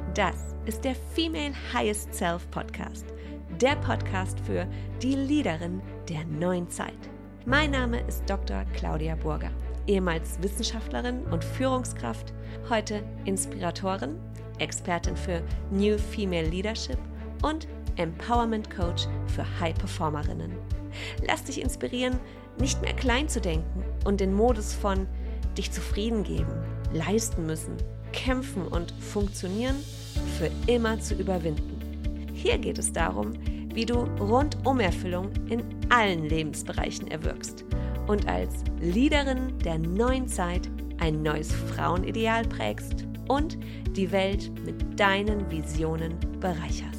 Das ist der Female Highest Self Podcast, der Podcast für die Leaderin der neuen Zeit. Mein Name ist Dr. Claudia Burger, ehemals Wissenschaftlerin und Führungskraft, heute Inspiratorin, Expertin für New Female Leadership und Empowerment Coach für High-Performerinnen. Lass dich inspirieren, nicht mehr klein zu denken und den Modus von dich zufrieden geben, leisten müssen, kämpfen und funktionieren für immer zu überwinden. Hier geht es darum, wie du Rundumerfüllung in allen Lebensbereichen erwirkst und als Leaderin der neuen Zeit ein neues Frauenideal prägst und die Welt mit deinen Visionen bereicherst.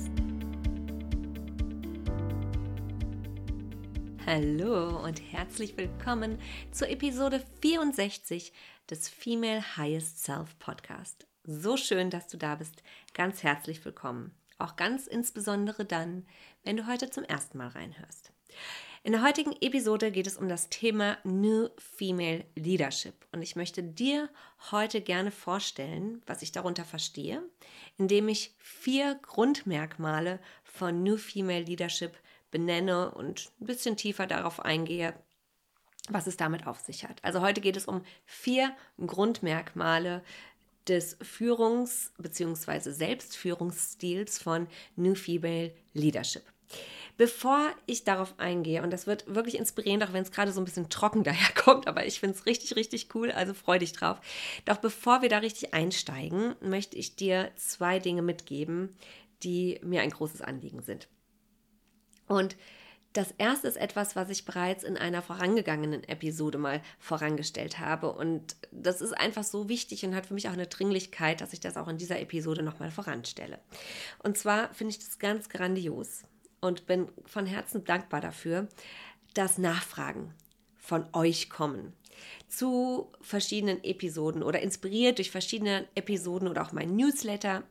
Hallo und herzlich willkommen zur Episode 64 des Female Highest Self Podcast. So schön, dass du da bist. Ganz herzlich willkommen. Auch ganz insbesondere dann, wenn du heute zum ersten Mal reinhörst. In der heutigen Episode geht es um das Thema New Female Leadership. Und ich möchte dir heute gerne vorstellen, was ich darunter verstehe, indem ich 4 Grundmerkmale von New Female Leadership benenne und ein bisschen tiefer darauf eingehe, was es damit auf sich hat. Also heute geht es um 4 Grundmerkmale des Führungs- bzw. Selbstführungsstils von New Female Leadership. Bevor ich darauf eingehe, und das wird wirklich inspirierend, auch wenn es gerade so ein bisschen trocken daherkommt, aber ich finde es richtig, richtig cool, also freu dich drauf. Doch bevor wir da richtig einsteigen, möchte ich dir 2 Dinge mitgeben, die mir ein großes Anliegen sind. Und das erste ist etwas, was ich bereits in einer vorangegangenen Episode mal vorangestellt habe. Und das ist einfach so wichtig und hat für mich auch eine Dringlichkeit, dass ich das auch in dieser Episode nochmal voranstelle. Und zwar finde ich das ganz grandios und bin von Herzen dankbar dafür, dass Nachfragen von euch kommen zu verschiedenen Episoden oder inspiriert durch verschiedene Episoden oder auch mein Newsletter,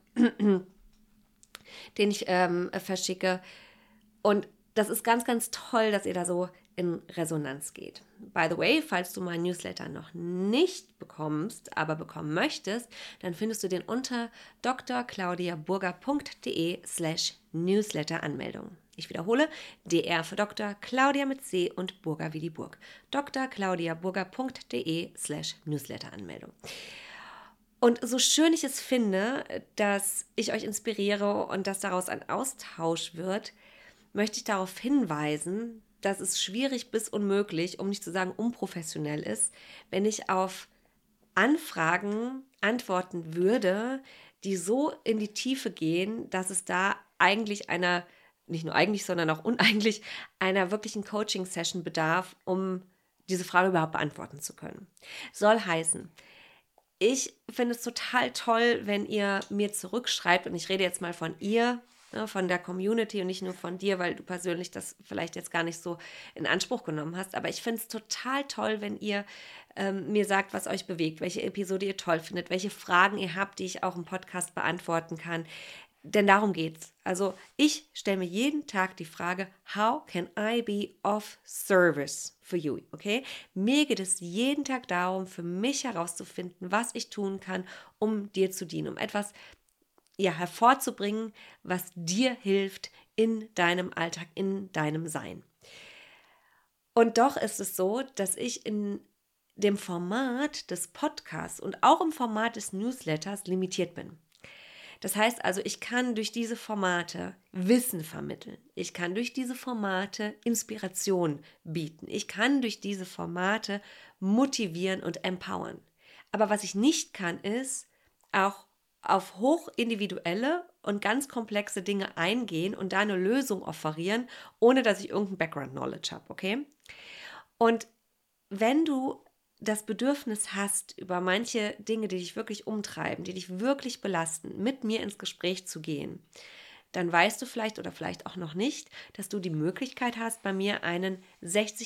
den ich verschicke. Und das ist ganz, ganz toll, dass ihr da so in Resonanz geht. By the way, falls du meinen Newsletter noch nicht bekommst, aber bekommen möchtest, dann findest du den unter drclaudiaburger.de/Newsletter-Anmeldung. Ich wiederhole, DR für Dr. Claudia mit C und Burger wie die Burg. drclaudiaburger.de/Newsletter-Anmeldung. Und so schön ich es finde, dass ich euch inspiriere und dass daraus ein Austausch wird, möchte ich darauf hinweisen, dass es schwierig bis unmöglich, um nicht zu sagen unprofessionell ist, wenn ich auf Anfragen antworten würde, die so in die Tiefe gehen, dass es da eigentlich einer, nicht nur eigentlich, sondern auch uneigentlich, einer wirklichen Coaching-Session bedarf, um diese Frage überhaupt beantworten zu können. Soll heißen, ich finde es total toll, wenn ihr mir zurückschreibt, und ich rede jetzt mal von ihr, von der Community und nicht nur von dir, weil du persönlich das vielleicht jetzt gar nicht so in Anspruch genommen hast. Aber ich finde es total toll, wenn ihr mir sagt, was euch bewegt, welche Episode ihr toll findet, welche Fragen ihr habt, die ich auch im Podcast beantworten kann. Denn darum geht's. Also ich stelle mir jeden Tag die Frage, how can I be of service for you? Okay? Mir geht es jeden Tag darum, für mich herauszufinden, was ich tun kann, um dir zu dienen, um etwas hervorzubringen, was dir hilft in deinem Alltag, in deinem Sein. Und doch ist es so, dass ich in dem Format des Podcasts und auch im Format des Newsletters limitiert bin. Das heißt also, ich kann durch diese Formate Wissen vermitteln. Ich kann durch diese Formate Inspiration bieten. Ich kann durch diese Formate motivieren und empowern. Aber was ich nicht kann, ist auch auf hochindividuelle und ganz komplexe Dinge eingehen und da eine Lösung offerieren, ohne dass ich irgendein Background-Knowledge habe, okay? Und wenn du das Bedürfnis hast, über manche Dinge, die dich wirklich umtreiben, die dich wirklich belasten, mit mir ins Gespräch zu gehen, dann weißt du vielleicht oder vielleicht auch noch nicht, dass du die Möglichkeit hast, bei mir einen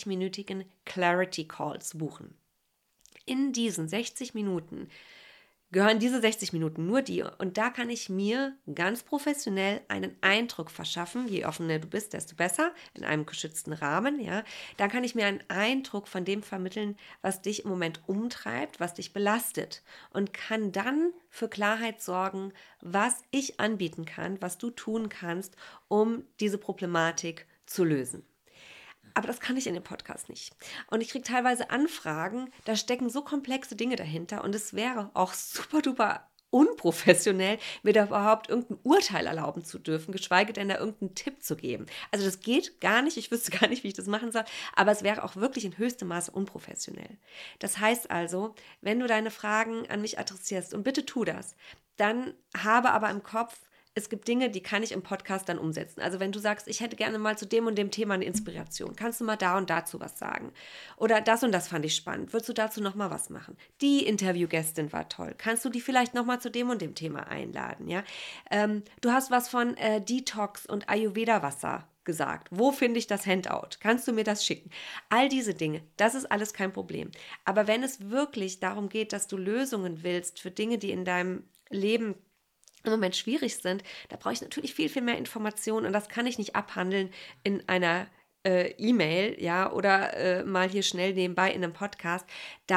60-minütigen Clarity Call zu buchen. In diesen 60 Minuten gehören diese 60 Minuten nur dir. Und da kann ich mir ganz professionell einen Eindruck verschaffen. Je offener du bist, desto besser, in einem geschützten Rahmen. Ja. Dann kann ich mir einen Eindruck von dem vermitteln, was dich im Moment umtreibt, was dich belastet. Und kann dann für Klarheit sorgen, was ich anbieten kann, was du tun kannst, um diese Problematik zu lösen. Aber das kann ich in dem Podcast nicht. Und ich kriege teilweise Anfragen, da stecken so komplexe Dinge dahinter und es wäre auch super duper unprofessionell, mir da überhaupt irgendein Urteil erlauben zu dürfen, geschweige denn da irgendeinen Tipp zu geben. Also das geht gar nicht, ich wüsste gar nicht, wie ich das machen soll, aber es wäre auch wirklich in höchstem Maße unprofessionell. Das heißt also, wenn du deine Fragen an mich adressierst, und bitte tu das, dann habe aber im Kopf, es gibt Dinge, die kann ich im Podcast dann umsetzen. Also wenn du sagst, ich hätte gerne mal zu dem und dem Thema eine Inspiration, kannst du mal da und dazu was sagen? Oder das und das fand ich spannend, würdest du dazu nochmal was machen? Die Interviewgästin war toll, kannst du die vielleicht nochmal zu dem und dem Thema einladen? Ja? Du hast was von Detox und Ayurveda-Wasser gesagt. Wo finde ich das Handout? Kannst du mir das schicken? All diese Dinge, das ist alles kein Problem. Aber wenn es wirklich darum geht, dass du Lösungen willst für Dinge, die in deinem Leben im Moment schwierig sind, da brauche ich natürlich viel, viel mehr Informationen und das kann ich nicht abhandeln in einer E-Mail, ja, oder mal hier schnell nebenbei in einem Podcast.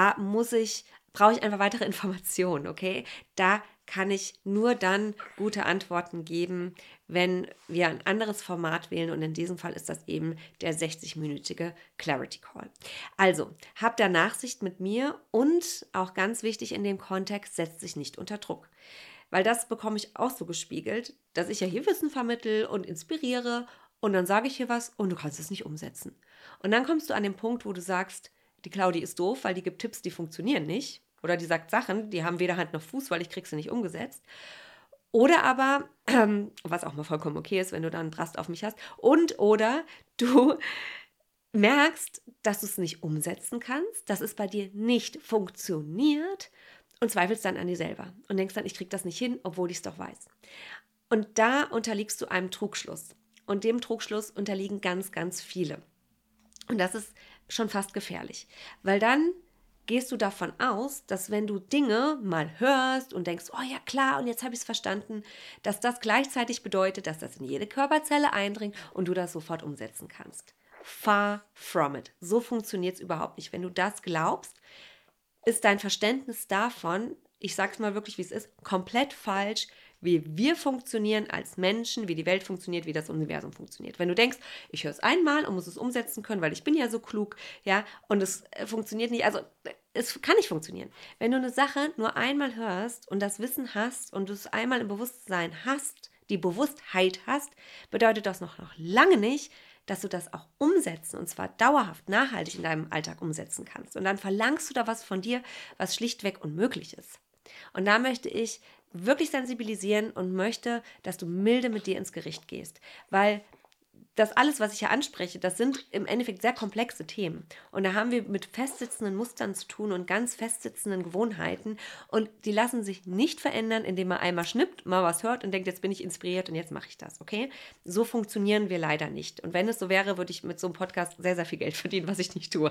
Brauche ich einfach weitere Informationen, okay? Da kann ich nur dann gute Antworten geben, wenn wir ein anderes Format wählen und in diesem Fall ist das eben der 60-minütige Clarity Call. Also, habt da Nachsicht mit mir und auch ganz wichtig in dem Kontext, setzt sich nicht unter Druck. Weil das bekomme ich auch so gespiegelt, dass ich ja hier Wissen vermittle und inspiriere und dann sage ich hier was und du kannst es nicht umsetzen. Und dann kommst du an den Punkt, wo du sagst, die Claudi ist doof, weil die gibt Tipps, die funktionieren nicht. Oder die sagt Sachen, die haben weder Hand noch Fuß, weil ich krieg sie nicht umgesetzt. Oder aber, was auch mal vollkommen okay ist, wenn du dann einen Drast auf mich hast, oder du merkst, dass du es nicht umsetzen kannst, dass es bei dir nicht funktioniert und zweifelst dann an dir selber und denkst dann, ich kriege das nicht hin, obwohl ich es doch weiß. Und da unterliegst du einem Trugschluss. Und dem Trugschluss unterliegen ganz, ganz viele. Und das ist schon fast gefährlich, weil dann gehst du davon aus, dass wenn du Dinge mal hörst und denkst, oh ja klar, und jetzt habe ich es verstanden, dass das gleichzeitig bedeutet, dass das in jede Körperzelle eindringt und du das sofort umsetzen kannst. Far from it. So funktioniert es überhaupt nicht. Wenn du das glaubst, ist dein Verständnis davon, ich sag's mal wirklich, wie es ist, komplett falsch, wie wir funktionieren als Menschen, wie die Welt funktioniert, wie das Universum funktioniert. Wenn du denkst, ich höre es einmal und muss es umsetzen können, weil ich bin ja so klug, ja, und es funktioniert nicht, also es kann nicht funktionieren. Wenn du eine Sache nur einmal hörst und das Wissen hast und du es einmal im Bewusstsein hast, die Bewusstheit hast, bedeutet das noch lange nicht, dass du das auch umsetzen und zwar dauerhaft, nachhaltig in deinem Alltag umsetzen kannst. Und dann verlangst du da was von dir, was schlichtweg unmöglich ist. Und da möchte ich wirklich sensibilisieren und möchte, dass du milde mit dir ins Gericht gehst. Weil das alles, was ich hier anspreche, das sind im Endeffekt sehr komplexe Themen. Und da haben wir mit festsitzenden Mustern zu tun und ganz festsitzenden Gewohnheiten. Und die lassen sich nicht verändern, indem man einmal schnippt, mal was hört und denkt, jetzt bin ich inspiriert und jetzt mache ich das, okay? So funktionieren wir leider nicht. Und wenn es so wäre, würde ich mit so einem Podcast sehr, sehr viel Geld verdienen, was ich nicht tue.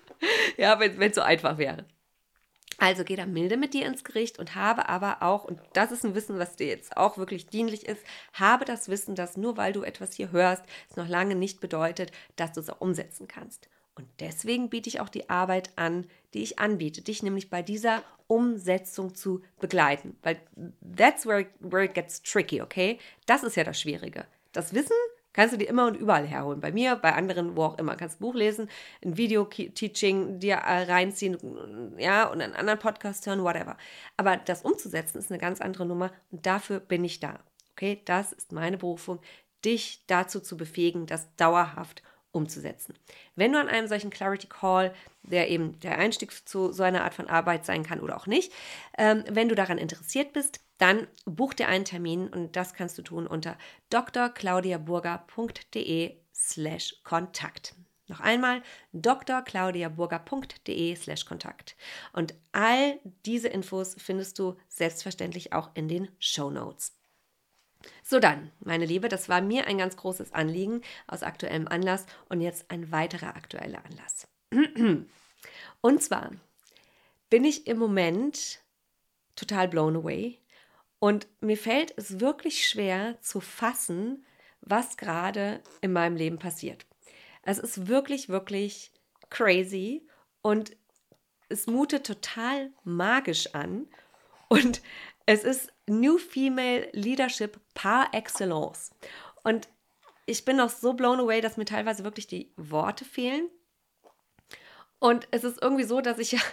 Ja, wenn es so einfach wäre. Also geh da milde mit dir ins Gericht und habe aber auch, und das ist ein Wissen, was dir jetzt auch wirklich dienlich ist, habe das Wissen, dass nur weil du etwas hier hörst, es noch lange nicht bedeutet, dass du es auch umsetzen kannst. Und deswegen biete ich auch die Arbeit an, die ich anbiete, dich nämlich bei dieser Umsetzung zu begleiten. Weil that's where it gets tricky, okay? Das ist ja das Schwierige. Das Wissen kannst du dir immer und überall herholen. Bei mir, bei anderen, wo auch immer. Kannst ein Buch lesen, ein Video-Teaching dir reinziehen, ja, und einen anderen Podcast hören, whatever. Aber das umzusetzen ist eine ganz andere Nummer und dafür bin ich da. Okay, das ist meine Berufung, dich dazu zu befähigen, das dauerhaft umzusetzen. Wenn du an einem solchen Clarity Call, der eben der Einstieg zu so einer Art von Arbeit sein kann oder auch nicht, wenn du daran interessiert bist, dann buch dir einen Termin und das kannst du tun unter drclaudiaburger.de/Kontakt. Noch einmal drclaudiaburger.de/Kontakt. Und all diese Infos findest du selbstverständlich auch in den Shownotes. So dann, meine Liebe, das war mir ein ganz großes Anliegen aus aktuellem Anlass und jetzt ein weiterer aktueller Anlass. Und zwar bin ich im Moment total blown away. Und mir fällt es wirklich schwer zu fassen, was gerade in meinem Leben passiert. Es ist wirklich, wirklich crazy und es mutet total magisch an. Und es ist New Female Leadership par excellence. Und ich bin noch so blown away, dass mir teilweise wirklich die Worte fehlen. Und es ist irgendwie so, dass ich ja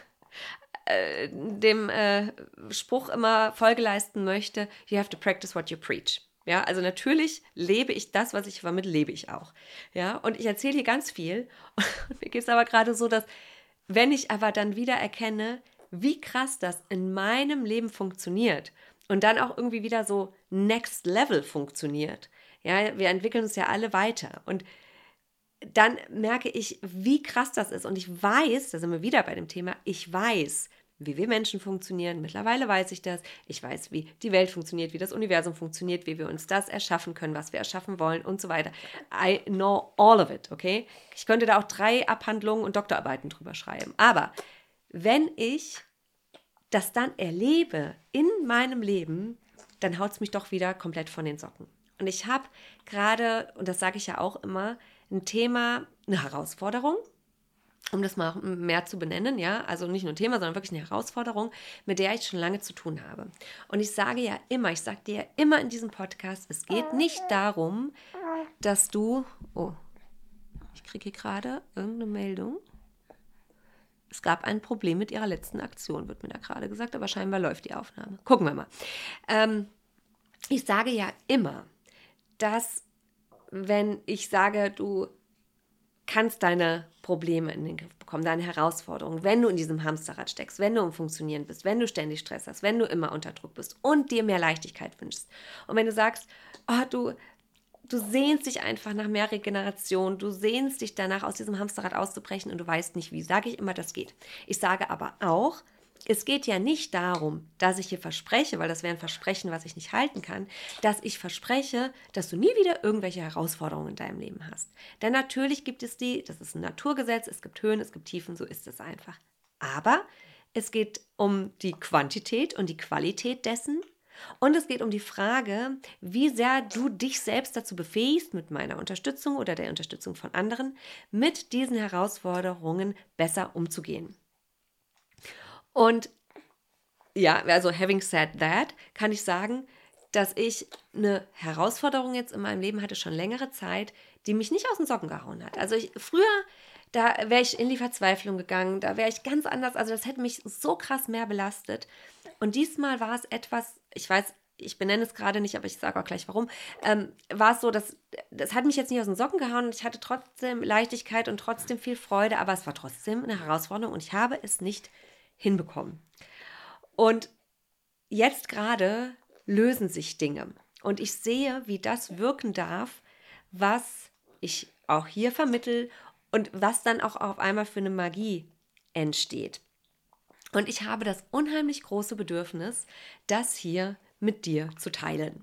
dem Spruch immer Folge leisten möchte, you have to practice what you preach. Ja, also natürlich lebe ich das, was ich vermittle, lebe ich auch. Ja, und ich erzähle hier ganz viel. Und mir geht es aber gerade so, dass, wenn ich aber dann wieder erkenne, wie krass das in meinem Leben funktioniert und dann auch irgendwie wieder so Next Level funktioniert. Ja, wir entwickeln uns ja alle weiter. Und dann merke ich, wie krass das ist. Und ich weiß, da sind wir wieder bei dem Thema, ich weiß, wie wir Menschen funktionieren. Mittlerweile weiß ich das. Ich weiß, wie die Welt funktioniert, wie das Universum funktioniert, wie wir uns das erschaffen können, was wir erschaffen wollen und so weiter. I know all of it, okay? Ich könnte da auch 3 Abhandlungen und Doktorarbeiten drüber schreiben. Aber wenn ich das dann erlebe in meinem Leben, dann haut es mich doch wieder komplett von den Socken. Und ich habe gerade, und das sage ich ja auch immer, ein Thema, eine Herausforderung, um das mal mehr zu benennen, ja, also nicht nur ein Thema, sondern wirklich eine Herausforderung, mit der ich schon lange zu tun habe. Und ich sage dir ja immer in diesem Podcast, es geht nicht darum, dass du, ich kriege hier gerade irgendeine Meldung. Es gab ein Problem mit ihrer letzten Aktion, wird mir da gerade gesagt, aber scheinbar läuft die Aufnahme. Gucken wir mal. Ich sage ja immer, dass, wenn ich sage, du kannst deine Probleme in den Griff bekommen, deine Herausforderungen, wenn du in diesem Hamsterrad steckst, wenn du im Funktionieren bist, wenn du ständig Stress hast, wenn du immer unter Druck bist und dir mehr Leichtigkeit wünschst. Und wenn du sagst, du sehnst dich einfach nach mehr Regeneration, du sehnst dich danach, aus diesem Hamsterrad auszubrechen und du weißt nicht wie, sage ich immer, das geht. Ich sage aber auch, es geht ja nicht darum, dass ich hier verspreche, weil das wäre ein Versprechen, was ich nicht halten kann, dass ich verspreche, dass du nie wieder irgendwelche Herausforderungen in deinem Leben hast. Denn natürlich gibt es das ist ein Naturgesetz, es gibt Höhen, es gibt Tiefen, so ist es einfach. Aber es geht um die Quantität und die Qualität dessen. Und es geht um die Frage, wie sehr du dich selbst dazu befähigst, mit meiner Unterstützung oder der Unterstützung von anderen, mit diesen Herausforderungen besser umzugehen. Und ja, also having said that, kann ich sagen, dass ich eine Herausforderung jetzt in meinem Leben hatte, schon längere Zeit, die mich nicht aus den Socken gehauen hat. Also früher, da wäre ich in die Verzweiflung gegangen, da wäre ich ganz anders, also das hätte mich so krass mehr belastet. Und diesmal war es etwas, ich weiß, ich benenne es gerade nicht, aber ich sage auch gleich warum, war es so, dass das hat mich jetzt nicht aus den Socken gehauen und ich hatte trotzdem Leichtigkeit und trotzdem viel Freude, aber es war trotzdem eine Herausforderung und ich habe es nicht hinbekommen. Und jetzt gerade lösen sich Dinge und ich sehe, wie das wirken darf, was ich auch hier vermittle und was dann auch auf einmal für eine Magie entsteht. Und ich habe das unheimlich große Bedürfnis, das hier mit dir zu teilen.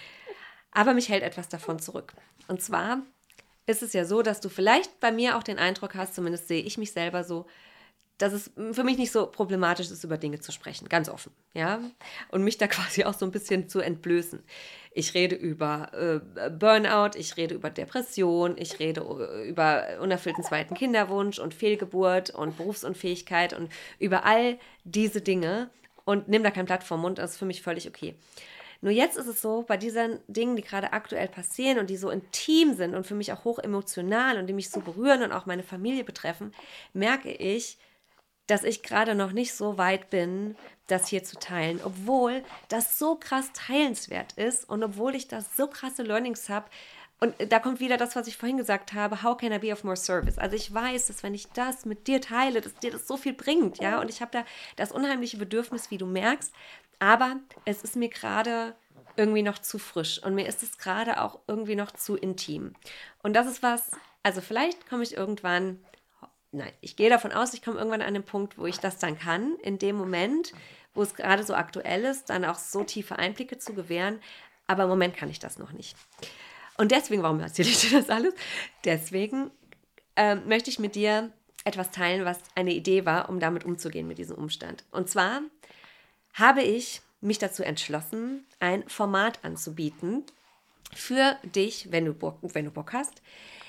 Aber mich hält etwas davon zurück. Und zwar ist es ja so, dass du vielleicht bei mir auch den Eindruck hast, zumindest sehe ich mich selber so, dass es für mich nicht so problematisch ist, über Dinge zu sprechen, ganz offen, ja, und mich da quasi auch so ein bisschen zu entblößen. Ich rede über Burnout, ich rede über Depression, ich rede über unerfüllten zweiten Kinderwunsch und Fehlgeburt und Berufsunfähigkeit und über all diese Dinge und nehme da kein Blatt vom Mund, das ist für mich völlig okay. Nur jetzt ist es so, bei diesen Dingen, die gerade aktuell passieren und die so intim sind und für mich auch hoch emotional und die mich so berühren und auch meine Familie betreffen, merke ich, dass ich gerade noch nicht so weit bin, das hier zu teilen, obwohl das so krass teilenswert ist und obwohl ich da so krasse Learnings habe. Und da kommt wieder das, was ich vorhin gesagt habe, how can I be of more service? Also ich weiß, dass wenn ich das mit dir teile, dass dir das so viel bringt, ja, und ich habe da das unheimliche Bedürfnis, wie du merkst, aber es ist mir gerade irgendwie noch zu frisch und mir ist es gerade auch irgendwie noch zu intim. Und das ist was, also vielleicht komme ich irgendwann. Nein, ich gehe davon aus, ich komme irgendwann an den Punkt, wo ich das dann kann, in dem Moment, wo es gerade so aktuell ist, dann auch so tiefe Einblicke zu gewähren. Aber im Moment kann ich das noch nicht. Und deswegen, warum erzähle ich dir das alles? Deswegen möchte ich mit dir etwas teilen, was eine Idee war, um damit umzugehen mit diesem Umstand. Und zwar habe ich mich dazu entschlossen, ein Format anzubieten für dich, wenn du Bock hast,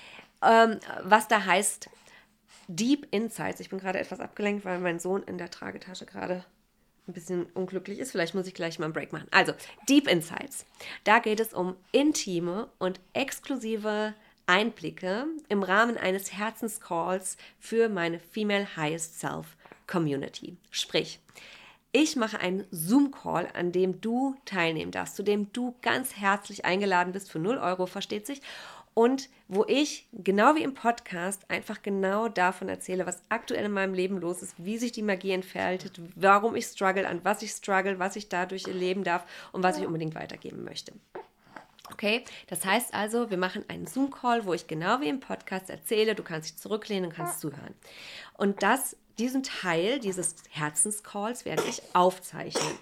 was da heißt Deep Insights. Ich bin gerade etwas abgelenkt, weil mein Sohn in der Tragetasche gerade ein bisschen unglücklich ist. Vielleicht muss ich gleich mal einen Break machen. Also, Deep Insights. Da geht es um intime und exklusive Einblicke im Rahmen eines Herzenscalls für meine Female Highest Self Community. Sprich, ich mache einen Zoom-Call, an dem du teilnehmen darfst, zu dem du ganz herzlich eingeladen bist für 0 Euro, versteht sich. Und wo ich, genau wie im Podcast, einfach genau davon erzähle, was aktuell in meinem Leben los ist, wie sich die Magie entfaltet, warum ich struggle, an was ich struggle, was ich dadurch erleben darf und was ich unbedingt weitergeben möchte. Okay, das heißt also, wir machen einen Zoom-Call, wo ich genau wie im Podcast erzähle, du kannst dich zurücklehnen und kannst zuhören. Und diesen Teil dieses Herzenscalls werde ich aufzeichnen.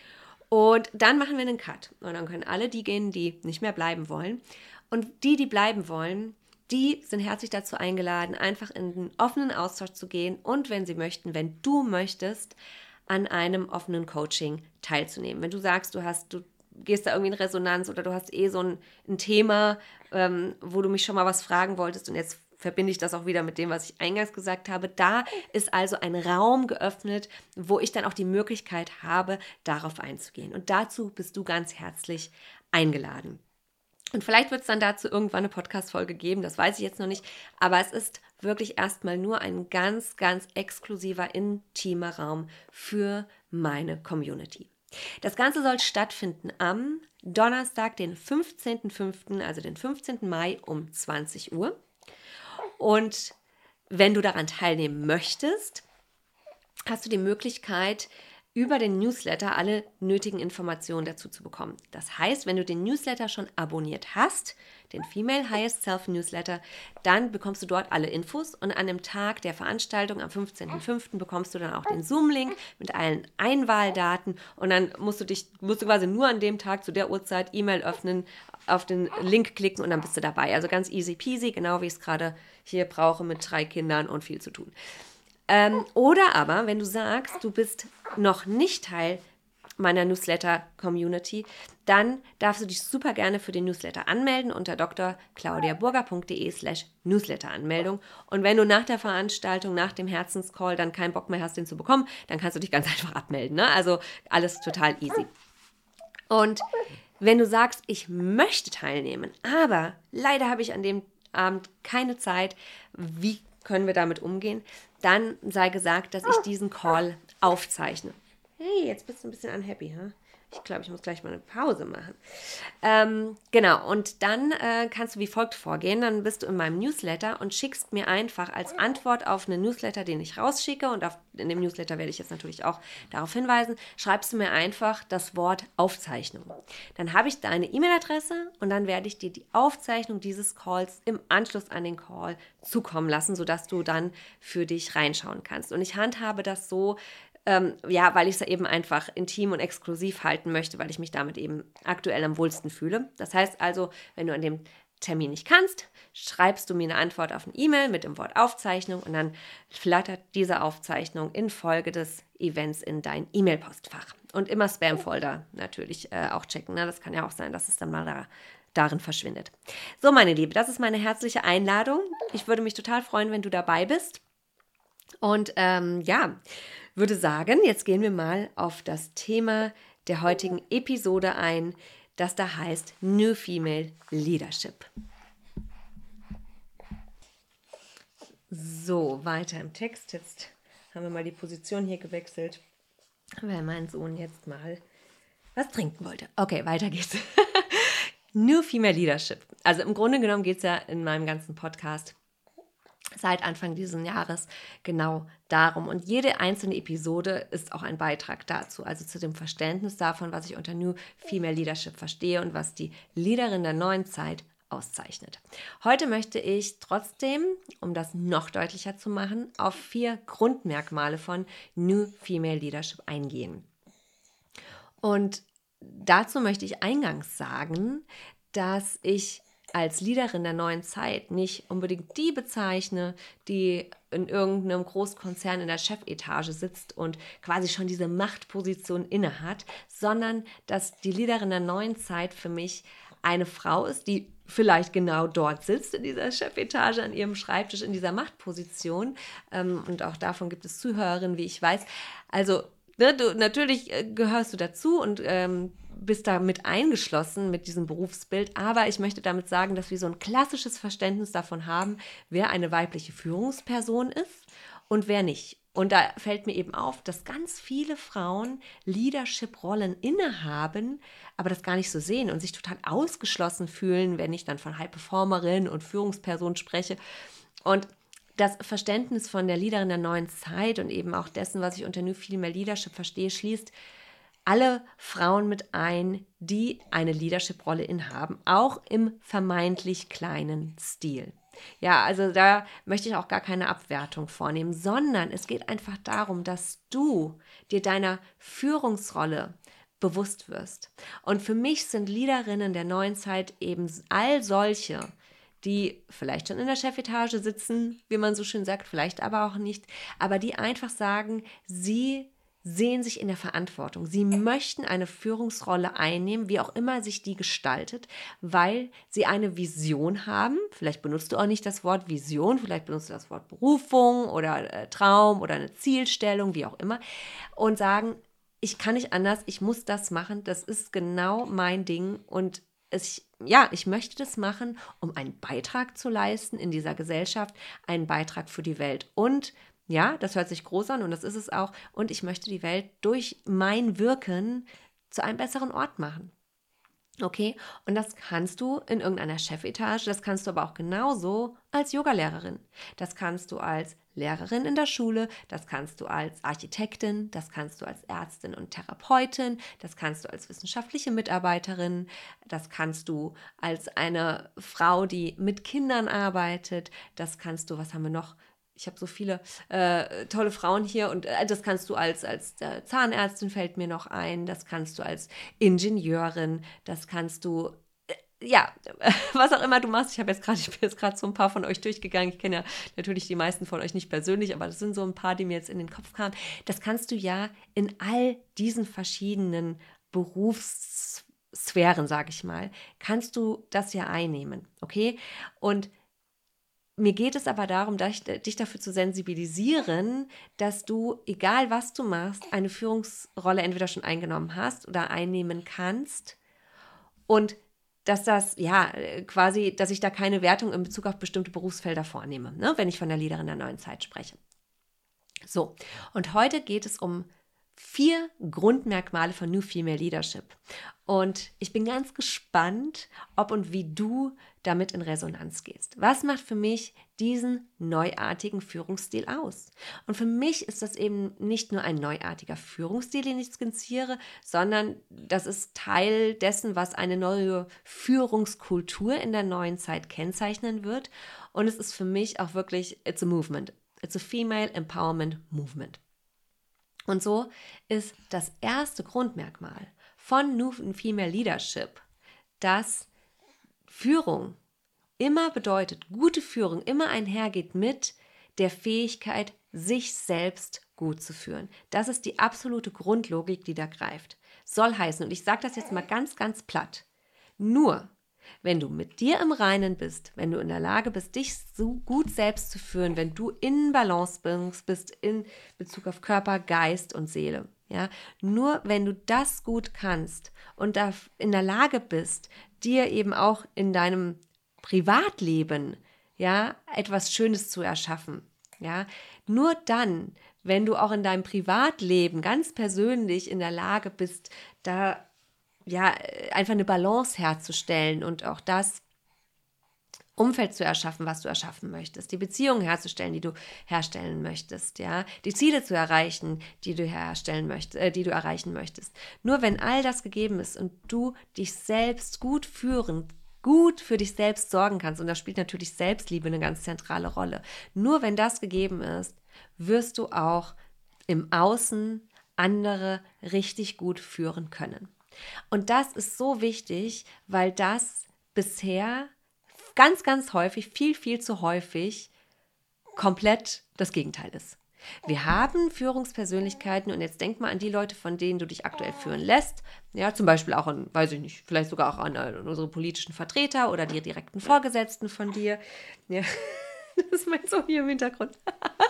Und dann machen wir einen Cut. Und dann können alle die gehen, die nicht mehr bleiben wollen. Und die bleiben wollen, die sind herzlich dazu eingeladen, einfach in den offenen Austausch zu gehen und, wenn sie möchten, wenn du möchtest, an einem offenen Coaching teilzunehmen. Wenn du sagst, du gehst da irgendwie in Resonanz oder du hast so ein Thema, wo du mich schon mal was fragen wolltest und jetzt verbinde ich das auch wieder mit dem, was ich eingangs gesagt habe. Da ist also ein Raum geöffnet, wo ich dann auch die Möglichkeit habe, darauf einzugehen. Und dazu bist du ganz herzlich eingeladen. Und vielleicht wird es dann dazu irgendwann eine Podcast-Folge geben, das weiß ich jetzt noch nicht, aber es ist wirklich erstmal nur ein ganz, ganz exklusiver, intimer Raum für meine Community. Das Ganze soll stattfinden am Donnerstag, den 15.05., also den 15. Mai um 20 Uhr. Und wenn du daran teilnehmen möchtest, hast du die Möglichkeit, über den Newsletter alle nötigen Informationen dazu zu bekommen. Das heißt, wenn du den Newsletter schon abonniert hast, den Female Highest Self Newsletter, dann bekommst du dort alle Infos und an dem Tag der Veranstaltung am 15.05. bekommst du dann auch den Zoom-Link mit allen Einwahldaten und dann musst du quasi nur an dem Tag zu der Uhrzeit E-Mail öffnen, auf den Link klicken und dann bist du dabei. Also ganz easy peasy, genau wie ich es gerade hier brauche mit 3 Kindern und viel zu tun. Oder aber, wenn du sagst, du bist noch nicht Teil meiner Newsletter-Community, dann darfst du dich super gerne für den Newsletter anmelden unter drclaudiaburger.de/Newsletter-Anmeldung. Und wenn du nach der Veranstaltung, nach dem Herzenscall dann keinen Bock mehr hast, den zu bekommen, dann kannst du dich ganz einfach abmelden. Ne? Also alles total easy. Und wenn du sagst, ich möchte teilnehmen, aber leider habe ich an dem Abend keine Zeit, wie können wir damit umgehen? Dann sei gesagt, dass ich diesen Call aufzeichne. Hey, jetzt bist du ein bisschen unhappy, huh? Ich glaube, ich muss gleich mal eine Pause machen. Genau, und dann kannst du wie folgt vorgehen. Dann bist du in meinem Newsletter und schickst mir einfach als Antwort auf einen Newsletter, den ich rausschicke, und in dem Newsletter werde ich jetzt natürlich auch darauf hinweisen, schreibst du mir einfach das Wort Aufzeichnung. Dann habe ich deine E-Mail-Adresse und dann werde ich dir die Aufzeichnung dieses Calls im Anschluss an den Call zukommen lassen, sodass du dann für dich reinschauen kannst. Und ich handhabe das so, weil ich es eben einfach intim und exklusiv halten möchte, weil ich mich damit eben aktuell am wohlsten fühle. Das heißt also, wenn du an dem Termin nicht kannst, schreibst du mir eine Antwort auf eine E-Mail mit dem Wort Aufzeichnung und dann flattert diese Aufzeichnung infolge des Events in dein E-Mail-Postfach. Und immer Spam-Folder natürlich auch checken. Ne? Das kann ja auch sein, dass es dann mal darin verschwindet. So, meine Liebe, das ist meine herzliche Einladung. Ich würde mich total freuen, wenn du dabei bist. Und würde sagen, jetzt gehen wir mal auf das Thema der heutigen Episode ein, das da heißt New Female Leadership. So, weiter im Text. Jetzt haben wir mal die Position hier gewechselt, weil mein Sohn jetzt mal was trinken wollte. Okay, weiter geht's. New Female Leadership. Also im Grunde genommen geht es ja in meinem ganzen Podcast seit Anfang dieses Jahres genau darum. Und jede einzelne Episode ist auch ein Beitrag dazu, also zu dem Verständnis davon, was ich unter New Female Leadership verstehe und was die Leaderin der neuen Zeit auszeichnet. Heute möchte ich trotzdem, um das noch deutlicher zu machen, auf 4 Grundmerkmale von New Female Leadership eingehen. Und dazu möchte ich eingangs sagen, dass ich als Leaderin der neuen Zeit nicht unbedingt die bezeichne, die in irgendeinem Großkonzern in der Chefetage sitzt und quasi schon diese Machtposition innehat, sondern dass die Leaderin der neuen Zeit für mich eine Frau ist, die vielleicht genau dort sitzt, in dieser Chefetage, an ihrem Schreibtisch, in dieser Machtposition. Und auch davon gibt es Zuhörerinnen, wie ich weiß. Also, ne, natürlich gehörst du dazu und bist da mit eingeschlossen mit diesem Berufsbild. Aber ich möchte damit sagen, dass wir so ein klassisches Verständnis davon haben, wer eine weibliche Führungsperson ist und wer nicht. Und da fällt mir eben auf, dass ganz viele Frauen Leadership-Rollen innehaben, aber das gar nicht so sehen und sich total ausgeschlossen fühlen, wenn ich dann von High-Performerin und Führungsperson spreche. Und das Verständnis von der Leaderin der neuen Zeit und eben auch dessen, was ich unter New Female Leadership verstehe, schließt alle Frauen mit ein, die eine Leadership-Rolle innehaben, auch im vermeintlich kleinen Stil. Ja, also da möchte ich auch gar keine Abwertung vornehmen, sondern es geht einfach darum, dass du dir deiner Führungsrolle bewusst wirst. Und für mich sind Leaderinnen der neuen Zeit eben all solche, die vielleicht schon in der Chefetage sitzen, wie man so schön sagt, vielleicht aber auch nicht, aber die einfach sagen, sie sehen sich in der Verantwortung. Sie möchten eine Führungsrolle einnehmen, wie auch immer sich die gestaltet, weil sie eine Vision haben. Vielleicht benutzt du auch nicht das Wort Vision, vielleicht benutzt du das Wort Berufung oder Traum oder eine Zielstellung, wie auch immer, und sagen, ich kann nicht anders, ich muss das machen, das ist genau mein Ding und ich möchte das machen, um einen Beitrag zu leisten in dieser Gesellschaft, einen Beitrag für die Welt. Und ja, das hört sich groß an und das ist es auch. Und ich möchte die Welt durch mein Wirken zu einem besseren Ort machen. Okay, und das kannst du in irgendeiner Chefetage, das kannst du aber auch genauso als Yogalehrerin. Das kannst du als Lehrerin in der Schule, das kannst du als Architektin, das kannst du als Ärztin und Therapeutin, das kannst du als wissenschaftliche Mitarbeiterin, das kannst du als eine Frau, die mit Kindern arbeitet, das kannst du, was haben wir noch? Ich habe so viele tolle Frauen hier und das kannst du als Zahnärztin, fällt mir noch ein, das kannst du als Ingenieurin, das kannst du, ja, was auch immer du machst. Ich bin jetzt gerade so ein paar von euch durchgegangen. Ich kenne ja natürlich die meisten von euch nicht persönlich, aber das sind so ein paar, die mir jetzt in den Kopf kamen. Das kannst du ja in all diesen verschiedenen Berufssphären, sage ich mal, kannst du das ja einnehmen, okay? Und mir geht es aber darum, dich dafür zu sensibilisieren, dass du, egal was du machst, eine Führungsrolle entweder schon eingenommen hast oder einnehmen kannst und dass das, ja, quasi, dass ich da keine Wertung in Bezug auf bestimmte Berufsfelder vornehme, ne, wenn ich von der Leaderin der neuen Zeit spreche. So, und heute geht es um 4 Grundmerkmale von New Female Leadership. Und ich bin ganz gespannt, ob und wie du damit in Resonanz gehst. Was macht für mich diesen neuartigen Führungsstil aus? Und für mich ist das eben nicht nur ein neuartiger Führungsstil, den ich skizziere, sondern das ist Teil dessen, was eine neue Führungskultur in der neuen Zeit kennzeichnen wird. Und es ist für mich auch wirklich, it's a movement. It's a female empowerment movement. Und so ist das erste Grundmerkmal von New Female Leadership, dass Führung immer bedeutet, gute Führung immer einhergeht mit der Fähigkeit, sich selbst gut zu führen. Das ist die absolute Grundlogik, die da greift. Soll heißen, und ich sage das jetzt mal ganz, ganz platt, nur wenn du mit dir im Reinen bist, wenn du in der Lage bist, dich so gut selbst zu führen, wenn du in Balance bist in Bezug auf Körper, Geist und Seele, ja, nur wenn du das gut kannst und da in der Lage bist, dir eben auch in deinem Privatleben, ja, etwas Schönes zu erschaffen, ja, nur dann, wenn du auch in deinem Privatleben ganz persönlich in der Lage bist, da ja, einfach eine Balance herzustellen und auch das Umfeld zu erschaffen, was du erschaffen möchtest, die Beziehungen herzustellen, die du herstellen möchtest, ja, die Ziele zu erreichen, die du erreichen möchtest. Nur wenn all das gegeben ist und du dich selbst gut für dich selbst sorgen kannst, und da spielt natürlich Selbstliebe eine ganz zentrale Rolle. Nur wenn das gegeben ist, wirst du auch im Außen andere richtig gut führen können. Und das ist so wichtig, weil das bisher ganz, ganz häufig, viel, viel zu häufig komplett das Gegenteil ist. Wir haben Führungspersönlichkeiten und jetzt denk mal an die Leute, von denen du dich aktuell führen lässt. Ja, zum Beispiel auch an, weiß ich nicht, vielleicht sogar auch an unsere politischen Vertreter oder die direkten Vorgesetzten von dir. Ja, das ist mein Sohn hier im Hintergrund.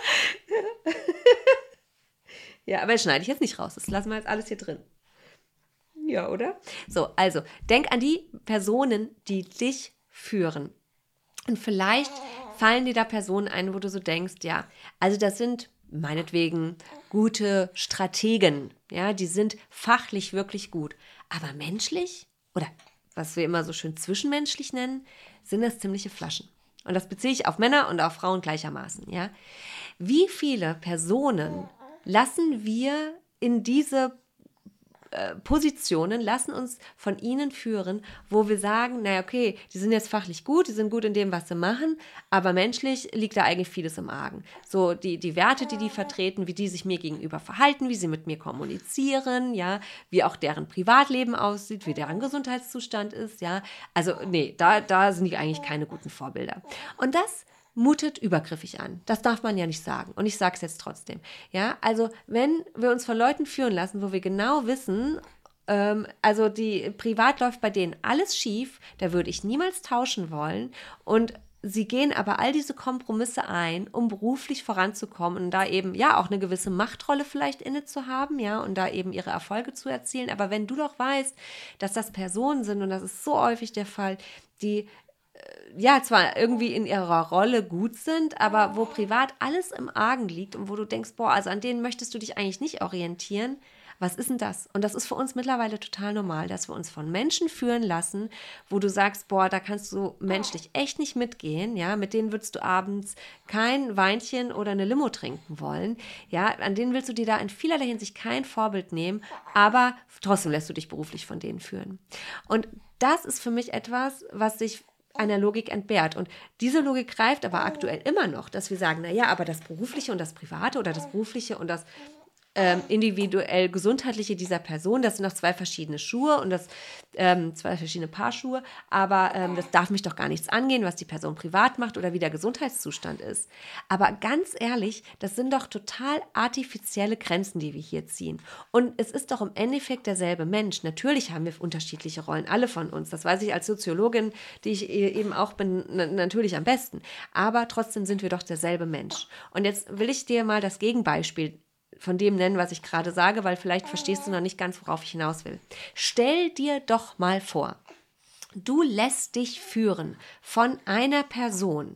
Ja, aber das schneide ich jetzt nicht raus. Das lassen wir jetzt alles hier drin. Ja, oder? So, also, denk an die Personen, die dich führen. Und vielleicht fallen dir da Personen ein, wo du so denkst, ja, also das sind meinetwegen gute Strategen, ja, die sind fachlich wirklich gut. Aber menschlich, oder was wir immer so schön zwischenmenschlich nennen, sind das ziemliche Flaschen. Und das beziehe ich auf Männer und auf Frauen gleichermaßen, ja. Wie viele Personen lassen wir in diese Positionen, lassen uns von ihnen führen, wo wir sagen, naja, okay, die sind jetzt fachlich gut, die sind gut in dem, was sie machen, aber menschlich liegt da eigentlich vieles im Argen. So die Werte, die vertreten, wie die sich mir gegenüber verhalten, wie sie mit mir kommunizieren, ja, wie auch deren Privatleben aussieht, wie deren Gesundheitszustand ist, ja. Also nee, da sind die eigentlich keine guten Vorbilder. Und das mutet übergriffig an. Das darf man ja nicht sagen. Und ich sage es jetzt trotzdem. Ja, also wenn wir uns von Leuten führen lassen, wo wir genau wissen, also die privat läuft bei denen alles schief, da würde ich niemals tauschen wollen. Und sie gehen aber all diese Kompromisse ein, um beruflich voranzukommen und da eben ja auch eine gewisse Machtrolle vielleicht inne zu haben, ja, und da eben ihre Erfolge zu erzielen. Aber wenn du doch weißt, dass das Personen sind, und das ist so häufig der Fall, die ja, zwar irgendwie in ihrer Rolle gut sind, aber wo privat alles im Argen liegt und wo du denkst, boah, also an denen möchtest du dich eigentlich nicht orientieren. Was ist denn das? Und das ist für uns mittlerweile total normal, dass wir uns von Menschen führen lassen, wo du sagst, boah, da kannst du menschlich echt nicht mitgehen, ja, mit denen würdest du abends kein Weinchen oder eine Limo trinken wollen, ja, an denen willst du dir da in vielerlei Hinsicht kein Vorbild nehmen, aber trotzdem lässt du dich beruflich von denen führen. Und das ist für mich etwas, was sich einer Logik entbehrt. Und diese Logik greift aber aktuell immer noch, dass wir sagen, naja, aber das Berufliche und das Private oder das Berufliche und das individuell Gesundheitliche dieser Person, das sind noch zwei verschiedene Schuhe und das zwei verschiedene Paar Schuhe, aber das darf mich doch gar nichts angehen, was die Person privat macht oder wie der Gesundheitszustand ist. Aber ganz ehrlich, das sind doch total artifizielle Grenzen, die wir hier ziehen. Und es ist doch im Endeffekt derselbe Mensch. Natürlich haben wir unterschiedliche Rollen, alle von uns. Das weiß ich als Soziologin, die ich eben auch bin, natürlich am besten. Aber trotzdem sind wir doch derselbe Mensch. Und jetzt will ich dir mal das Gegenbeispiel von dem nennen, was ich gerade sage, weil vielleicht verstehst du noch nicht ganz, worauf ich hinaus will. Stell dir doch mal vor, du lässt dich führen von einer Person,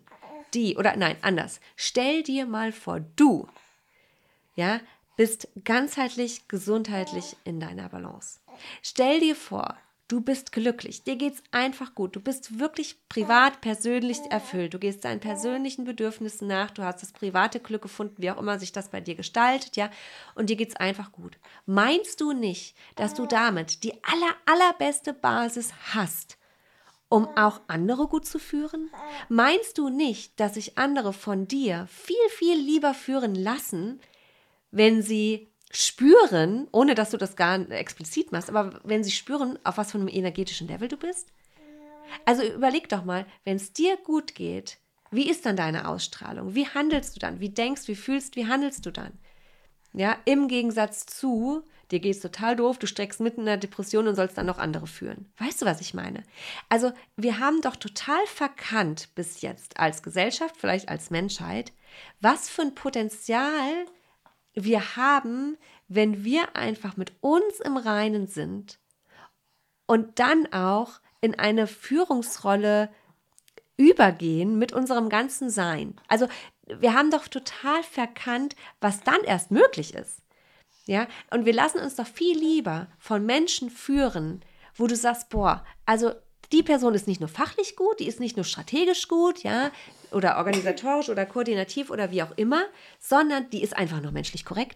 stell dir mal vor, du, ja, bist ganzheitlich, gesundheitlich in deiner Balance. Stell dir vor, du bist glücklich, dir geht's einfach gut, du bist wirklich privat, persönlich erfüllt, du gehst deinen persönlichen Bedürfnissen nach, du hast das private Glück gefunden, wie auch immer sich das bei dir gestaltet, ja, und dir geht's einfach gut. Meinst du nicht, dass du damit die allerbeste Basis hast, um auch andere gut zu führen? Meinst du nicht, dass sich andere von dir viel, viel lieber führen lassen, wenn sie spüren, ohne dass du das gar explizit machst, aber wenn sie spüren, auf was für einem energetischen Level du bist? Also überleg doch mal, wenn es dir gut geht, wie ist dann deine Ausstrahlung? Wie handelst du dann? Wie denkst, wie fühlst, wie handelst du dann? Ja, im Gegensatz zu, dir geht's total doof, du steckst mitten in einer Depression und sollst dann noch andere führen. Weißt du, was ich meine? Also wir haben doch total verkannt bis jetzt als Gesellschaft, vielleicht als Menschheit, was für ein Potenzial wir haben, wenn wir einfach mit uns im Reinen sind und dann auch in eine Führungsrolle übergehen mit unserem ganzen Sein. Also wir haben doch total verkannt, was dann erst möglich ist. Ja? Und wir lassen uns doch viel lieber von Menschen führen, wo du sagst, boah, also die Person ist nicht nur fachlich gut, die ist nicht nur strategisch gut, ja, oder organisatorisch oder koordinativ oder wie auch immer, sondern die ist einfach nur menschlich korrekt.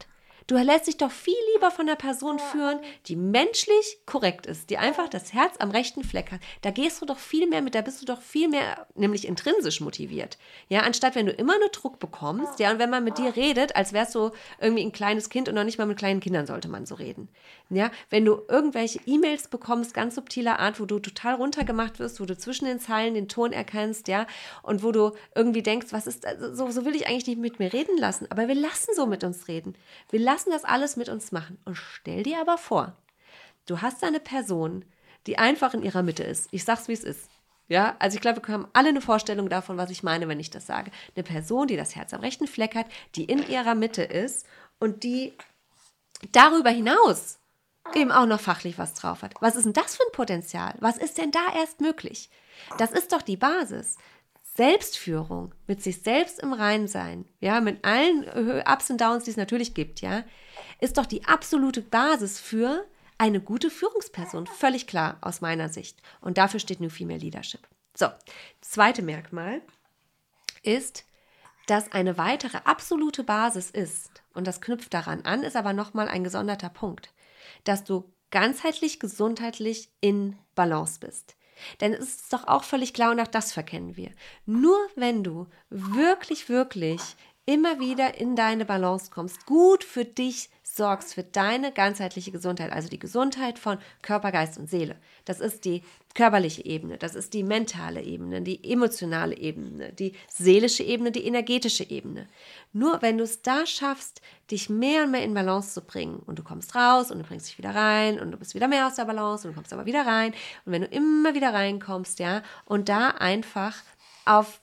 Du lässt dich doch viel lieber von einer Person führen, die menschlich korrekt ist, die einfach das Herz am rechten Fleck hat. Da gehst du doch viel mehr mit, da bist du doch viel mehr, nämlich intrinsisch motiviert. Ja, anstatt wenn du immer nur Druck bekommst, ja, und wenn man mit dir redet, als wärst du irgendwie ein kleines Kind und noch nicht mal mit kleinen Kindern sollte man so reden. Ja, wenn du irgendwelche E-Mails bekommst, ganz subtiler Art, wo du total runtergemacht wirst, wo du zwischen den Zeilen den Ton erkennst, ja, und wo du irgendwie denkst, was ist, also so will ich eigentlich nicht mit mir reden lassen, aber wir lassen so mit uns reden. Wir lassen das alles mit uns machen. Und stell dir aber vor, du hast da eine Person, die einfach in ihrer Mitte ist. Ich sag's, wie es ist. Ja, also ich glaube, wir haben alle eine Vorstellung davon, was ich meine, wenn ich das sage. Eine Person, die das Herz am rechten Fleck hat, die in ihrer Mitte ist und die darüber hinaus eben auch noch fachlich was drauf hat. Was ist denn das für ein Potenzial? Was ist denn da erst möglich? Das ist doch die Basis. Selbstführung, mit sich selbst im Reinen sein, ja, mit allen Ups und Downs, die es natürlich gibt, ja, ist doch die absolute Basis für eine gute Führungsperson. Völlig klar aus meiner Sicht. Und dafür steht New Female Leadership. So, das zweite Merkmal ist, dass eine weitere absolute Basis ist, und das knüpft daran an, ist aber nochmal ein gesonderter Punkt, dass du ganzheitlich, gesundheitlich in Balance bist. Denn es ist doch auch völlig klar, und auch das verkennen wir. Nur wenn du wirklich, wirklich immer wieder in deine Balance kommst, gut für dich sorgst, für deine ganzheitliche Gesundheit, also die Gesundheit von Körper, Geist und Seele. Das ist die körperliche Ebene, das ist die mentale Ebene, die emotionale Ebene, die seelische Ebene, die energetische Ebene. Nur wenn du es da schaffst, dich mehr und mehr in Balance zu bringen und du kommst raus und du bringst dich wieder rein und du bist wieder mehr aus der Balance und du kommst aber wieder rein und wenn du immer wieder reinkommst, ja, und da einfach auf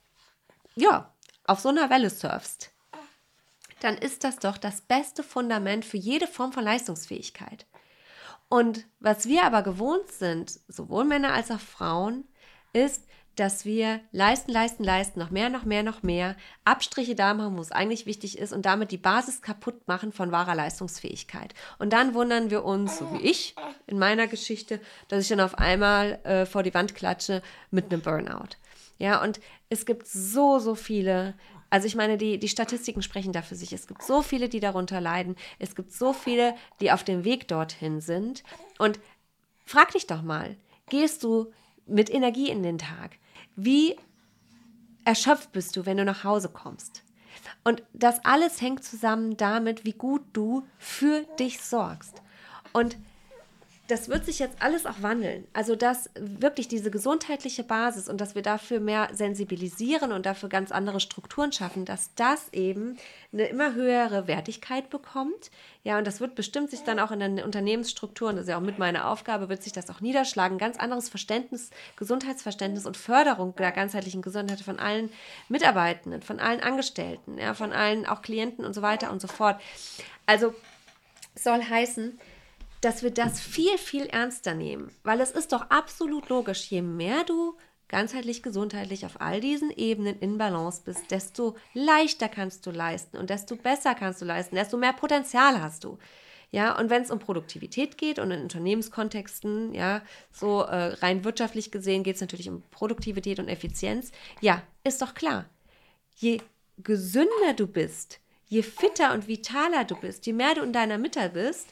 so einer Welle surfst, dann ist das doch das beste Fundament für jede Form von Leistungsfähigkeit. Und was wir aber gewohnt sind, sowohl Männer als auch Frauen, ist, dass wir leisten, noch mehr, Abstriche da machen, wo es eigentlich wichtig ist und damit die Basis kaputt machen von wahrer Leistungsfähigkeit. Und dann wundern wir uns, so wie ich in meiner Geschichte, dass ich dann auf einmal vor die Wand klatsche mit einem Burnout. Ja, und es gibt so viele, also ich meine, die Statistiken sprechen da für sich. Es gibt so viele, die darunter leiden. Es gibt so viele, die auf dem Weg dorthin sind. Und frag dich doch mal, gehst du mit Energie in den Tag? Wie erschöpft bist du, wenn du nach Hause kommst? Und das alles hängt zusammen damit, wie gut du für dich sorgst. Und das wird sich jetzt alles auch wandeln. Also dass wirklich diese gesundheitliche Basis und dass wir dafür mehr sensibilisieren und dafür ganz andere Strukturen schaffen, dass das eben eine immer höhere Wertigkeit bekommt. Ja, und das wird bestimmt sich dann auch in den Unternehmensstrukturen, das ist ja auch mit meiner Aufgabe, wird sich das auch niederschlagen. Ganz anderes Verständnis, Gesundheitsverständnis und Förderung der ganzheitlichen Gesundheit von allen Mitarbeitenden, von allen Angestellten, ja, von allen auch Klienten und so weiter und so fort. Also soll heißen, dass wir das viel, viel ernster nehmen. Weil es ist doch absolut logisch, je mehr du ganzheitlich, gesundheitlich auf all diesen Ebenen in Balance bist, desto leichter kannst du leisten und desto besser kannst du leisten, desto mehr Potenzial hast du. Ja, und wenn es um Produktivität geht und in Unternehmenskontexten, ja, so rein wirtschaftlich gesehen geht es natürlich um Produktivität und Effizienz. Ja, ist doch klar. Je gesünder du bist, je fitter und vitaler du bist, je mehr du in deiner Mitte bist,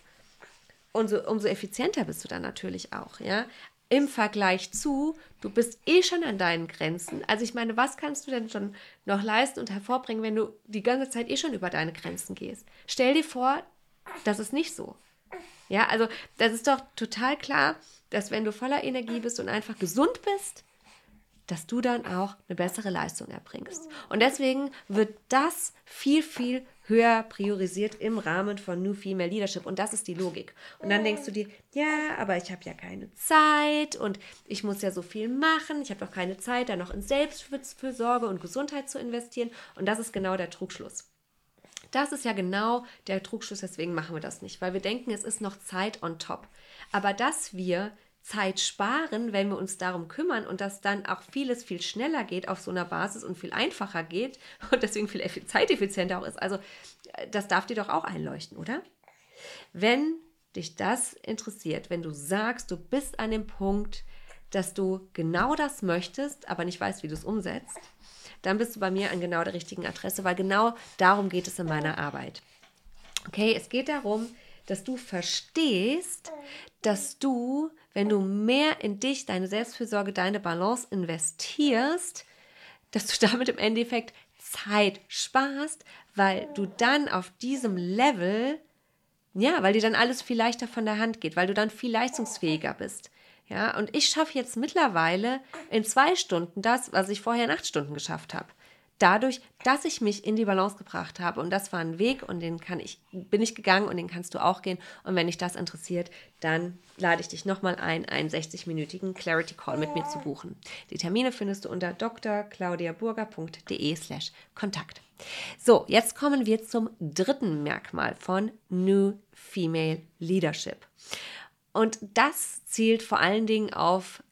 umso effizienter bist du dann natürlich auch, ja. Im Vergleich zu, du bist schon an deinen Grenzen. Also ich meine, was kannst du denn schon noch leisten und hervorbringen, wenn du die ganze Zeit schon über deine Grenzen gehst? Stell dir vor, das ist nicht so. Ja, also das ist doch total klar, dass wenn du voller Energie bist und einfach gesund bist, dass du dann auch eine bessere Leistung erbringst. Und deswegen wird das viel, viel höher priorisiert im Rahmen von New Female Leadership. Und das ist die Logik. Und dann denkst du dir, ja, aber ich habe ja keine Zeit und ich muss ja so viel machen. Ich habe doch keine Zeit, da noch in Selbstfürsorge und Gesundheit zu investieren. Und das ist genau der Trugschluss. Das ist ja genau der Trugschluss, deswegen machen wir das nicht, weil wir denken, es ist noch Zeit on top. Aber dass wir Zeit sparen, wenn wir uns darum kümmern und dass dann auch vieles viel schneller geht auf so einer Basis und viel einfacher geht und deswegen viel zeiteffizienter auch ist. Also das darf dir doch auch einleuchten, oder? Wenn dich das interessiert, wenn du sagst, du bist an dem Punkt, dass du genau das möchtest, aber nicht weißt, wie du es umsetzt, dann bist du bei mir an genau der richtigen Adresse, weil genau darum geht es in meiner Arbeit. Okay, es geht darum, dass du verstehst, dass du, wenn du mehr in dich, deine Selbstfürsorge, deine Balance investierst, dass du damit im Endeffekt Zeit sparst, weil du dann auf diesem Level, ja, weil dir dann alles viel leichter von der Hand geht, weil du dann viel leistungsfähiger bist. Ja, und ich schaffe jetzt mittlerweile in 2 Stunden das, was ich vorher in 8 Stunden geschafft habe. Dadurch, dass ich mich in die Balance gebracht habe. Und das war ein Weg und bin ich gegangen und den kannst du auch gehen. Und wenn dich das interessiert, dann lade ich dich nochmal ein, einen 60-minütigen Clarity Call mit mir zu buchen. Die Termine findest du unter drclaudiaburger.de/Kontakt. So, jetzt kommen wir zum dritten Merkmal von New Female Leadership. Und das zielt vor allen Dingen auf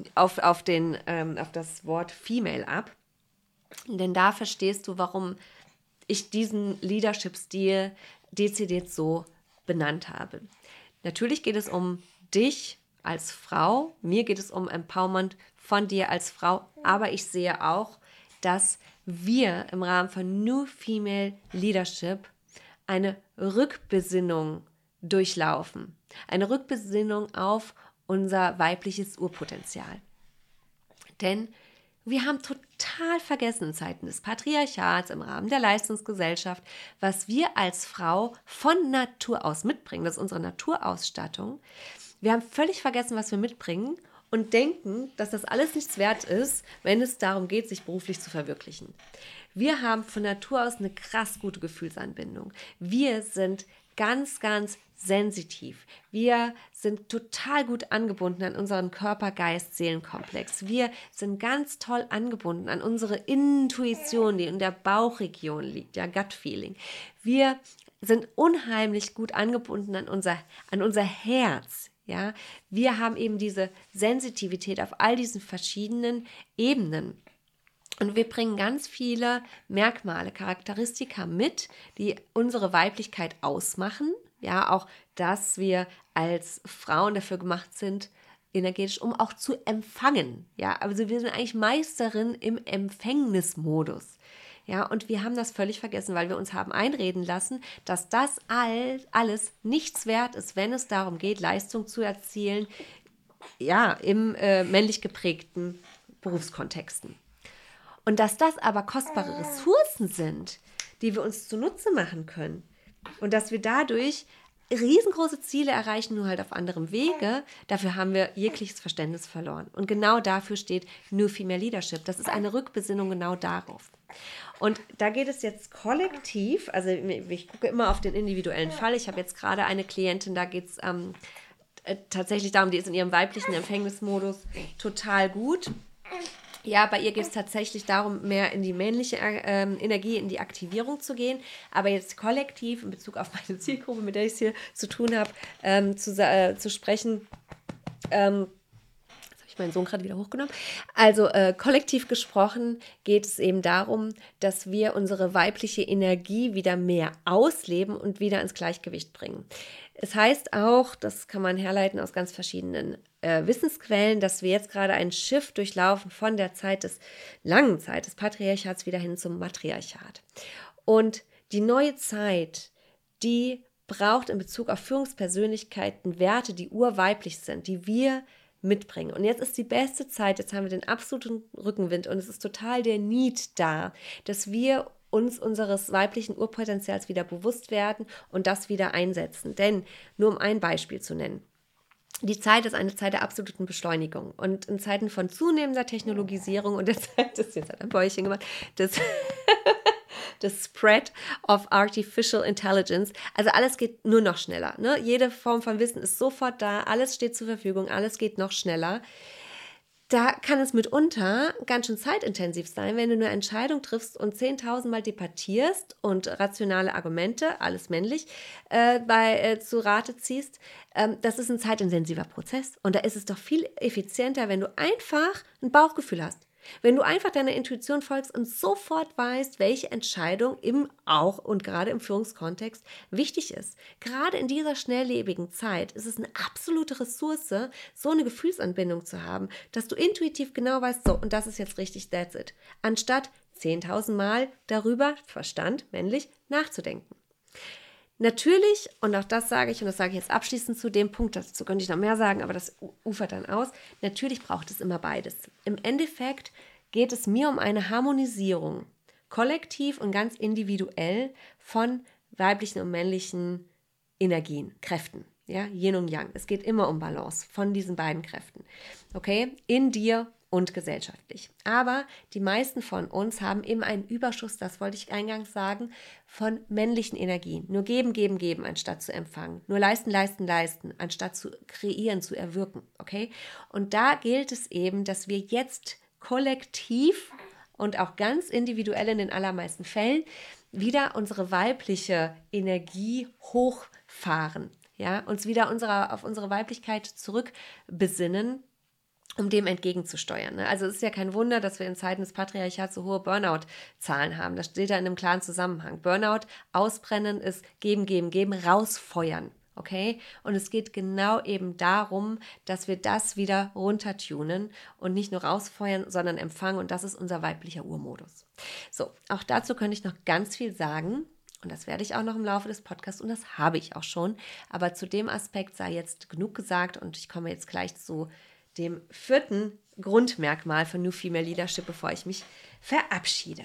das Wort Female ab. Denn da verstehst du, warum ich diesen Leadership-Stil dezidiert so benannt habe. Natürlich geht es um dich als Frau, mir geht es um Empowerment von dir als Frau, aber ich sehe auch, dass wir im Rahmen von New Female Leadership eine Rückbesinnung durchlaufen. Eine Rückbesinnung auf unser weibliches Urpotenzial. Denn wir haben total vergessen in Zeiten des Patriarchats, im Rahmen der Leistungsgesellschaft, was wir als Frau von Natur aus mitbringen. Das ist unsere Naturausstattung. Wir haben völlig vergessen, was wir mitbringen und denken, dass das alles nichts wert ist, wenn es darum geht, sich beruflich zu verwirklichen. Wir haben von Natur aus eine krass gute Gefühlsanbindung. Wir sind ganz, ganz sensitiv. Wir sind total gut angebunden an unseren Körper-Geist-Seelen-Komplex. Wir sind ganz toll angebunden an unsere Intuition, die in der Bauchregion liegt, ja, Gut-Feeling. Wir sind unheimlich gut angebunden an unser Herz. Ja? Wir haben eben diese Sensitivität auf all diesen verschiedenen Ebenen. Und wir bringen ganz viele Merkmale, Charakteristika mit, die unsere Weiblichkeit ausmachen. Ja, auch, dass wir als Frauen dafür gemacht sind, energetisch, um auch zu empfangen. Ja, also wir sind eigentlich Meisterin im Empfängnismodus. Ja, und wir haben das völlig vergessen, weil wir uns haben einreden lassen, dass das alles nichts wert ist, wenn es darum geht, Leistung zu erzielen, ja, im männlich geprägten Berufskontexten. Und dass das aber kostbare Ressourcen sind, die wir uns zunutze machen können. Und dass wir dadurch riesengroße Ziele erreichen, nur halt auf anderem Wege, dafür haben wir jegliches Verständnis verloren. Und genau dafür steht New Female Leadership. Das ist eine Rückbesinnung genau darauf. Und da geht es jetzt kollektiv, also ich gucke immer auf den individuellen Fall. Ich habe jetzt gerade eine Klientin, da geht es tatsächlich darum, die ist in ihrem weiblichen Empfängnismodus total gut. Ja, bei ihr geht es tatsächlich darum, mehr in die männliche Energie, in die Aktivierung zu gehen. Aber jetzt kollektiv in Bezug auf meine Zielgruppe, mit der ich es hier zu tun habe, zu sprechen. Jetzt habe ich meinen Sohn gerade wieder hochgenommen. Also kollektiv gesprochen geht es eben darum, dass wir unsere weibliche Energie wieder mehr ausleben und wieder ins Gleichgewicht bringen. Es heißt auch, das kann man herleiten aus ganz verschiedenen Wissensquellen, dass wir jetzt gerade einen Shift durchlaufen von der langen Zeit des Patriarchats wieder hin zum Matriarchat. Und die neue Zeit, die braucht in Bezug auf Führungspersönlichkeiten Werte, die urweiblich sind, die wir mitbringen. Und jetzt ist die beste Zeit, jetzt haben wir den absoluten Rückenwind und es ist total der Need da, dass wir uns unseres weiblichen Urpotenzials wieder bewusst werden und das wieder einsetzen. Denn, nur um ein Beispiel zu nennen, die Zeit ist eine Zeit der absoluten Beschleunigung. Und in Zeiten von zunehmender Technologisierung und der Zeit, das ist jetzt ein Bäuerchen gemacht, das Spread of Artificial Intelligence, also alles geht nur noch schneller. Ne? Jede Form von Wissen ist sofort da, alles steht zur Verfügung, alles geht noch schneller. Da kann es mitunter ganz schön zeitintensiv sein, wenn du eine Entscheidung triffst und 10.000 Mal debattierst und rationale Argumente, alles männlich, zu Rate ziehst. Das ist ein zeitintensiver Prozess. Und da ist es doch viel effizienter, wenn du einfach ein Bauchgefühl hast. Wenn du einfach deiner Intuition folgst und sofort weißt, welche Entscheidung auch und gerade im Führungskontext wichtig ist. Gerade in dieser schnelllebigen Zeit ist es eine absolute Ressource, so eine Gefühlsanbindung zu haben, dass du intuitiv genau weißt, so, und das ist jetzt richtig, that's it. Anstatt 10.000 Mal darüber, Verstand, männlich, nachzudenken. Natürlich, und auch das sage ich, und das sage ich jetzt abschließend zu dem Punkt, dazu könnte ich noch mehr sagen, aber das ufert dann aus, natürlich braucht es immer beides. Im Endeffekt geht es mir um eine Harmonisierung, kollektiv und ganz individuell von weiblichen und männlichen Energien, Kräften, ja, Yin und Yang. Es geht immer um Balance von diesen beiden Kräften, okay, in dir und gesellschaftlich. Aber die meisten von uns haben eben einen Überschuss, das wollte ich eingangs sagen, von männlichen Energien. Nur geben, geben, geben, anstatt zu empfangen. Nur leisten, leisten, leisten, anstatt zu kreieren, zu erwirken, okay? Und da gilt es eben, dass wir jetzt kollektiv und auch ganz individuell in den allermeisten Fällen wieder unsere weibliche Energie hochfahren, ja, uns wieder auf unsere Weiblichkeit zurückbesinnen, um dem entgegenzusteuern. Also es ist ja kein Wunder, dass wir in Zeiten des Patriarchats so hohe Burnout-Zahlen haben. Das steht da in einem klaren Zusammenhang. Burnout, ausbrennen ist geben, geben, geben, rausfeuern. Okay? Und es geht genau eben darum, dass wir das wieder runtertunen und nicht nur rausfeuern, sondern empfangen. Und das ist unser weiblicher Urmodus. So, auch dazu könnte ich noch ganz viel sagen. Und das werde ich auch noch im Laufe des Podcasts und das habe ich auch schon. Aber zu dem Aspekt sei jetzt genug gesagt und ich komme jetzt gleich zu dem 4. Grundmerkmal von New Female Leadership, bevor ich mich verabschiede.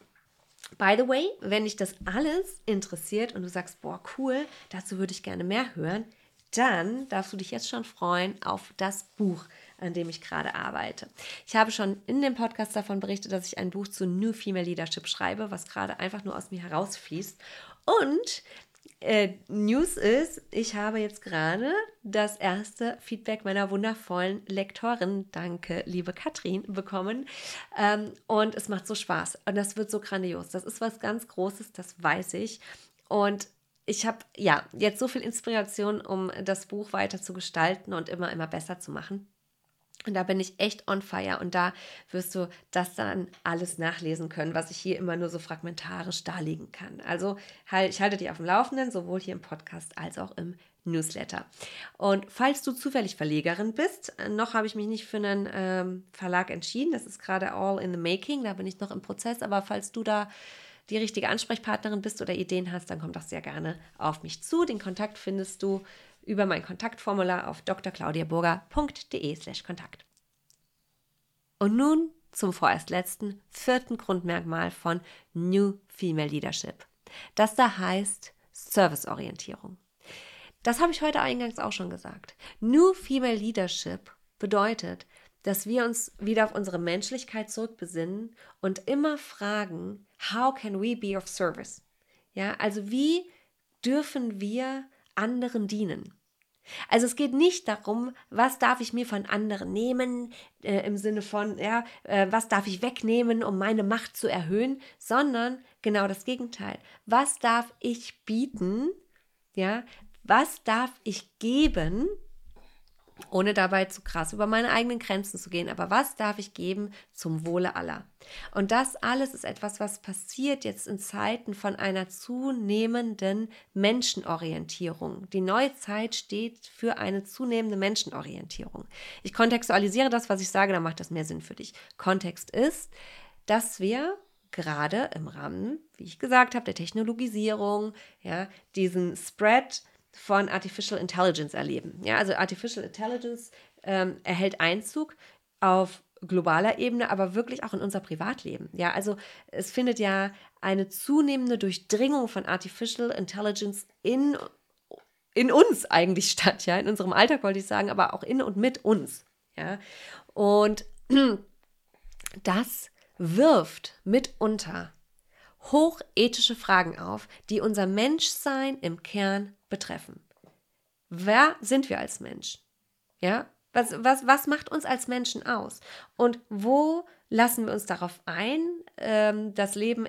By the way, wenn dich das alles interessiert und du sagst, boah, cool, dazu würde ich gerne mehr hören, dann darfst du dich jetzt schon freuen auf das Buch, an dem ich gerade arbeite. Ich habe schon in dem Podcast davon berichtet, dass ich ein Buch zu New Female Leadership schreibe, was gerade einfach nur aus mir herausfließt. Und News ist, ich habe jetzt gerade das erste Feedback meiner wundervollen Lektorin, danke liebe Katrin, bekommen und es macht so Spaß und das wird so grandios. Das ist was ganz Großes, das weiß ich und ich habe ja jetzt so viel Inspiration, um das Buch weiter zu gestalten und immer besser zu machen. Und da bin ich echt on fire und da wirst du das dann alles nachlesen können, was ich hier immer nur so fragmentarisch darlegen kann. Also ich halte dich auf dem Laufenden, sowohl hier im Podcast als auch im Newsletter. Und falls du zufällig Verlegerin bist, noch habe ich mich nicht für einen Verlag entschieden, das ist gerade all in the making, da bin ich noch im Prozess, aber falls du da die richtige Ansprechpartnerin bist oder Ideen hast, dann komm doch sehr gerne auf mich zu. Den Kontakt findest du über mein Kontaktformular auf drclaudiaburger.de/Kontakt. Und nun zum vorerst letzten 4. Grundmerkmal von New Female Leadership. Das da heißt Serviceorientierung. Das habe ich heute eingangs auch schon gesagt. New Female Leadership bedeutet, dass wir uns wieder auf unsere Menschlichkeit zurückbesinnen und immer fragen, how can we be of service? Ja, also wie dürfen wir anderen dienen? Also es geht nicht darum, was darf ich mir von anderen nehmen, im Sinne von, ja, was darf ich wegnehmen, um meine Macht zu erhöhen, sondern genau das Gegenteil. Was darf ich bieten, ja, was darf ich geben, ohne dabei zu krass über meine eigenen Grenzen zu gehen. Aber was darf ich geben zum Wohle aller? Und das alles ist etwas, was passiert jetzt in Zeiten von einer zunehmenden Menschenorientierung. Die neue Zeit steht für eine zunehmende Menschenorientierung. Ich kontextualisiere das, was ich sage, dann macht das mehr Sinn für dich. Kontext ist, dass wir gerade im Rahmen, wie ich gesagt habe, der Technologisierung, ja, diesen Spread von Artificial Intelligence erleben. Ja, also Artificial Intelligence erhält Einzug auf globaler Ebene, aber wirklich auch in unser Privatleben. Ja, also es findet ja eine zunehmende Durchdringung von Artificial Intelligence in uns eigentlich statt, ja, in unserem Alltag wollte ich sagen, aber auch in und mit uns. Ja, und das wirft mitunter hochethische Fragen auf, die unser Menschsein im Kern betreffen. Wer sind wir als Mensch? Ja? Was macht uns als Menschen aus? Und wo lassen wir uns darauf ein, das Leben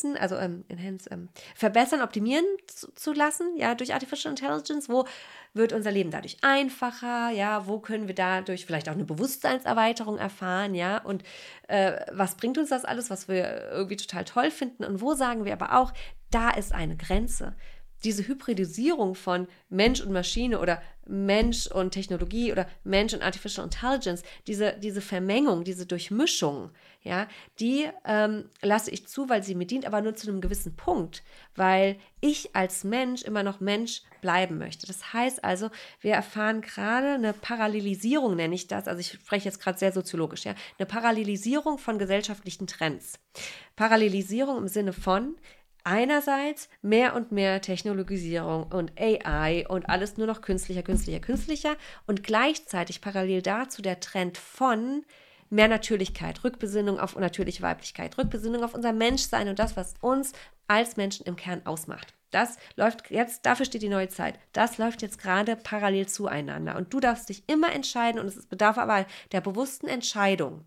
verbessern, optimieren zu lassen, ja, durch Artificial Intelligence? Wo wird unser Leben dadurch einfacher? Ja, wo können wir dadurch vielleicht auch eine Bewusstseinserweiterung erfahren? Ja, und was bringt uns das alles, was wir irgendwie total toll finden? Und wo sagen wir aber auch, da ist eine Grenze? diese Hybridisierung von Mensch und Maschine oder Mensch und Technologie oder Mensch und Artificial Intelligence, diese Vermengung, diese Durchmischung, ja, die lasse ich zu, weil sie mir dient, aber nur zu einem gewissen Punkt, weil ich als Mensch immer noch Mensch bleiben möchte. Das heißt also, wir erfahren gerade eine Parallelisierung, nenne ich das, also ich spreche jetzt gerade sehr soziologisch, ja, eine Parallelisierung von gesellschaftlichen Trends. Parallelisierung im Sinne von einerseits mehr und mehr Technologisierung und AI und alles nur noch künstlicher und gleichzeitig parallel dazu der Trend von mehr Natürlichkeit, Rückbesinnung auf natürliche Weiblichkeit, Rückbesinnung auf unser Menschsein und das, was uns als Menschen im Kern ausmacht. Das läuft jetzt, dafür steht die neue Zeit. Das läuft jetzt gerade parallel zueinander. Und du darfst dich immer entscheiden, und es bedarf aber der bewussten Entscheidung,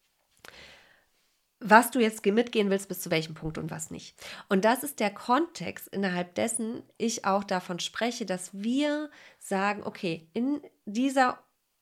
was du jetzt mitgehen willst, bis zu welchem Punkt und was nicht. Und das ist der Kontext, innerhalb dessen ich auch davon spreche, dass wir sagen, okay, in dieser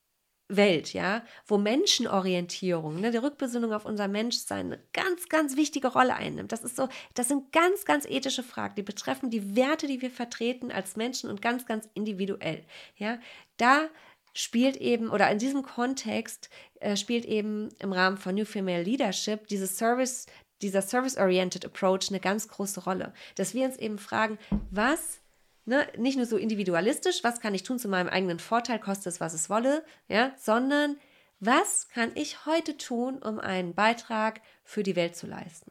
Welt, ja, wo Menschenorientierung, ne, die Rückbesinnung auf unser Menschsein eine ganz, ganz wichtige Rolle einnimmt. Das sind ganz, ganz ethische Fragen, die betreffen die Werte, die wir vertreten als Menschen und ganz, ganz individuell. Ja, da spielt eben, oder in diesem Kontext spielt eben im Rahmen von New Female Leadership dieser Service-Oriented Approach eine ganz große Rolle. Dass wir uns eben fragen, was nicht nur so individualistisch, was kann ich tun zu meinem eigenen Vorteil, koste es, was es wolle, ja, sondern was kann ich heute tun, um einen Beitrag für die Welt zu leisten.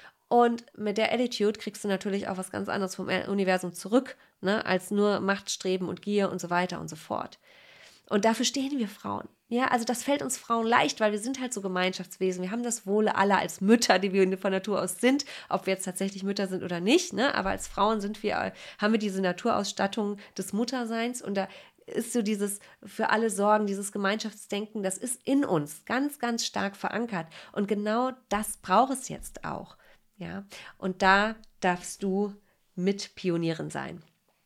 Und mit der Attitude kriegst du natürlich auch was ganz anderes vom Universum zurück, ne, als nur Machtstreben und Gier und so weiter und so fort. Und dafür stehen wir Frauen. Ja, also das fällt uns Frauen leicht, weil wir sind halt so Gemeinschaftswesen. Wir haben das Wohle aller als Mütter, die wir von Natur aus sind, ob wir jetzt tatsächlich Mütter sind oder nicht, ne? Aber als Frauen haben wir diese Naturausstattung des Mutterseins und da ist so dieses für alle Sorgen, dieses Gemeinschaftsdenken, das ist in uns ganz, ganz stark verankert. Und genau das braucht es jetzt auch. Ja, und da darfst du mit Pionierin sein.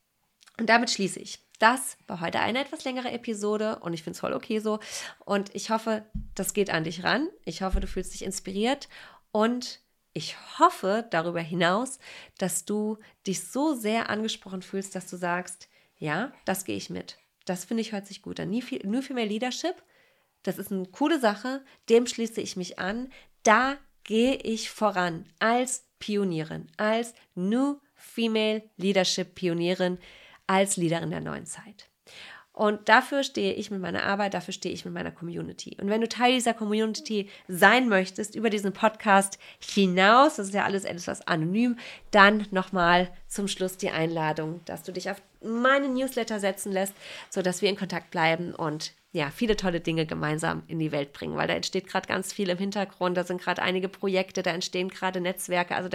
Und damit schließe ich. Das war heute eine etwas längere Episode und ich finde es voll okay so. Und ich hoffe, das geht an dich ran. Ich hoffe, du fühlst dich inspiriert und ich hoffe darüber hinaus, dass du dich so sehr angesprochen fühlst, dass du sagst, ja, das gehe ich mit. Das finde ich hört sich gut an. New Female Leadership, das ist eine coole Sache, dem schließe ich mich an. Da gehe ich voran als Pionierin, als New Female Leadership Pionierin, als Leaderin der neuen Zeit. Und dafür stehe ich mit meiner Arbeit, dafür stehe ich mit meiner Community. Und wenn du Teil dieser Community sein möchtest, über diesen Podcast hinaus, das ist ja alles etwas anonym, dann nochmal zum Schluss die Einladung, dass du dich auf meinen Newsletter setzen lässt, sodass wir in Kontakt bleiben und ja, viele tolle Dinge gemeinsam in die Welt bringen, weil da entsteht gerade ganz viel im Hintergrund, da sind gerade einige Projekte, da entstehen gerade Netzwerke, also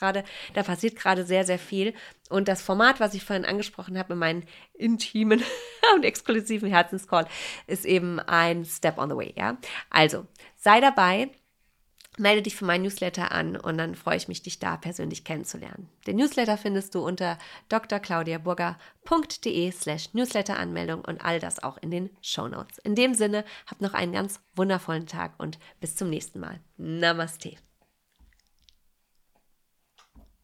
da passiert gerade sehr, sehr viel. Und das Format, was ich vorhin angesprochen habe, in meinen intimen und exklusiven Herzenscall, ist eben ein Step on the way, ja. Also, sei dabei, melde dich für meinen Newsletter an und dann freue ich mich, dich da persönlich kennenzulernen. Den Newsletter findest du unter drclaudiaburger.de/Newsletteranmeldung und all das auch in den Shownotes. In dem Sinne, hab noch einen ganz wundervollen Tag und bis zum nächsten Mal. Namaste.